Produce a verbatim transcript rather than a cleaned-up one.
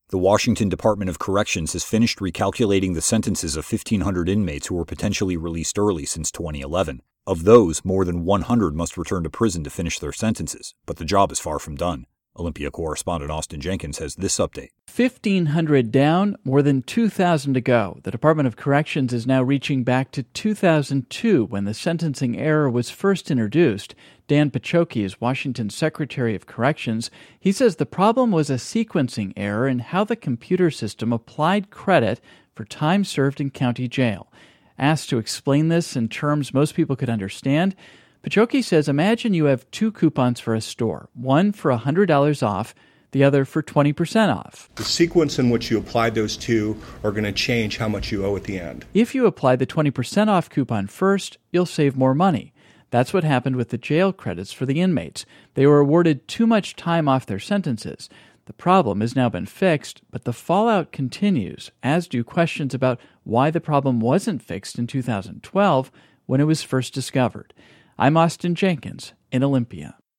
The Washington Department of Corrections has finished recalculating the sentences of fifteen hundred inmates who were potentially released early since twenty eleven. Of those, more than one hundred must return to prison to finish their sentences, but the job is far from done. Olympia correspondent Austin Jenkins has this update. fifteen hundred down, more than two thousand to go. The Department of Corrections is now reaching back to two thousand two when the sentencing error was first introduced. Dan Paciocchi is Washington's Secretary of Corrections. He says the problem was a sequencing error in how the computer system applied credit for time served in county jail. Asked to explain this in terms most people could understand, Paciocchi says imagine you have two coupons for a store, one for one hundred dollars off, the other for twenty percent off. The sequence in which you apply those two are going to change how much you owe at the end. If you apply the twenty percent off coupon first, you'll save more money. That's what happened with the jail credits for the inmates. They were awarded too much time off their sentences. The problem has now been fixed, but the fallout continues, as do questions about why the problem wasn't fixed in two thousand twelve when it was first discovered. I'm Austin Jenkins in Olympia.